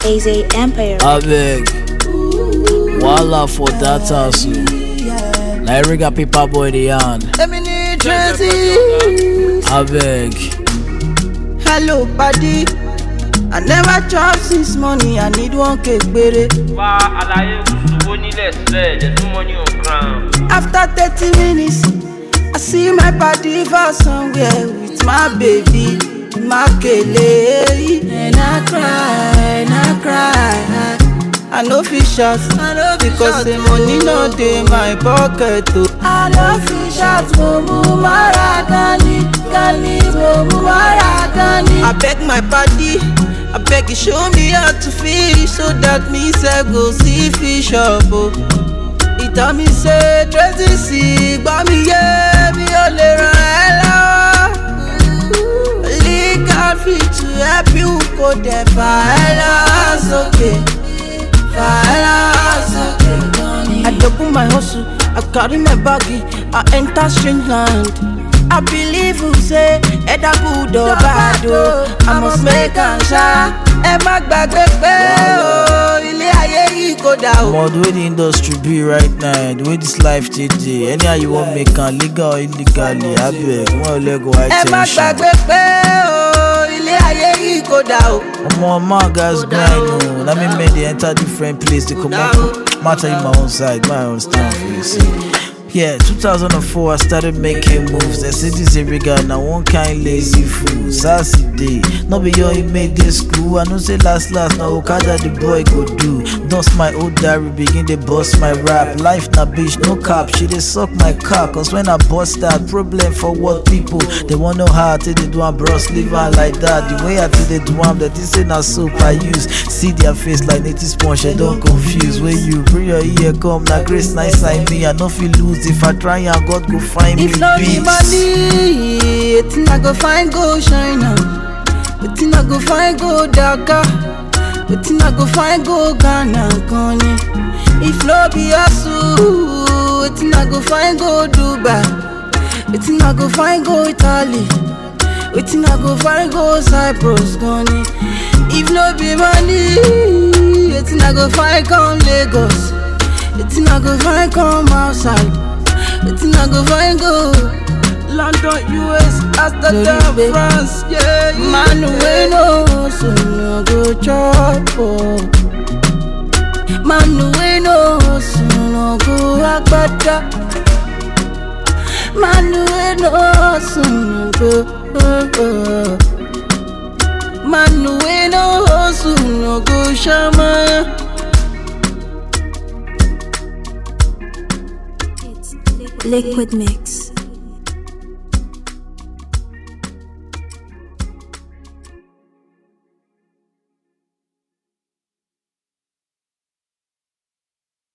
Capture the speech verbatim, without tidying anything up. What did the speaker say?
A Z Empire. Abeg, wala for that house. Like ring a paper boy the hand. Abeg. Hello, buddy. I never chop since money. I need one cake, baby. Wá àlàyé kùsùwò nílẹ̀ sílẹ̀, there's no money on ground. After thirty minutes, I see my body for somewhere with my baby, my kele. And I cry, and I cry. I no fit shout, because the money no dey my pocket. Oh. I no fit shout, mumu mara gani, gani, mumu mara gani. I beg my body, I beg you show me how to fish, so that me say go see fish up. Oh. He tell me say Tracy see, but me yeah, me only run hello. Only God fit to help you go there for hello, okay. I double my hustle, I carry my baggy, I enter strange land. I believe you say, either good or bad, oh, I must make a shot. Emma gbagbe pe o, ile aye yi ko da o. But the way the industry be right now, the way this life J J, anyhow you want make am legal or illegally, abeg, one leg go high tension. Emma gbagbe pe o, ile aye yi ko da o. Omo, man, guys grind o. That mean make they enter different place. They come out, matter in my own side, my own stand for you. See. Yeah, two thousand four I started making moves. They say this every guy now one kind lazy fool. Sassy day, no be your he made this school. I know say last last now Okada the boy go do. Dust my old diary, begin they bust my rap. Life na bitch, no cap, she they suck my cock. Cause when I bust that problem for what people they want know how I take they do am bros live on like that. The way I take they do am that this say na soap I use. See their face like native sponge, I don't confuse. When you bring your ear come, na grace nice like me, I no feel lose. If I try and God go find if me no be peace. money, it's I go find go China. It's I go find go Dhaka. It's I go find go Ghana, Connie. If no be hustle, it's I go find go Dubai. It's I go find go Italy. It's I go find go Cyprus, Connie. If no be money, it's I go find come Lagos. It's not go find come outside. It's not go find go London, U S, Amsterdam, France, yeah, yeah. Man, we know, so no go chop. Man, we know, so no go agbada. Man, we know, so no go. Man, we know, so no go shama. Liquid Mix.